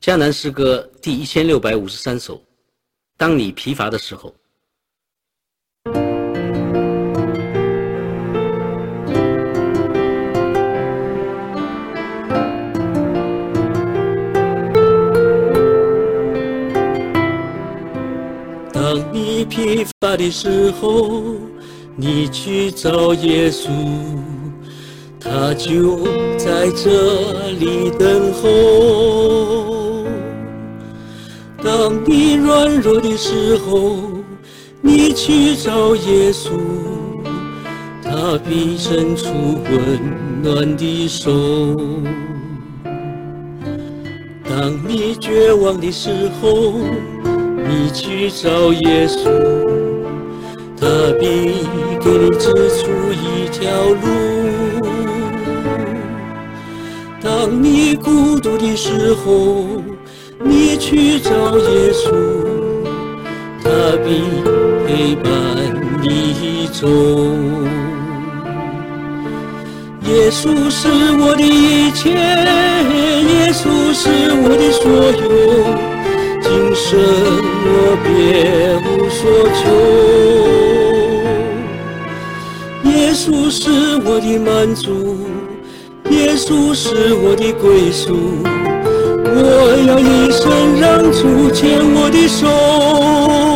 江南诗歌第1653首，当你疲乏的时候。当你疲乏的时候，你去找耶稣，他就在这里等候。当你软弱的时候，你去找耶稣，他必伸出温暖的手。当你绝望的时候，你去找耶稣，他必给你指出一条路。当你孤独的时候，你去找耶稣，他必陪伴你走。耶稣是我的一切，耶稣是我的所有，今生我别无所求。耶稣是我的满足，耶稣是我的归宿，我要一生让主牵我的手。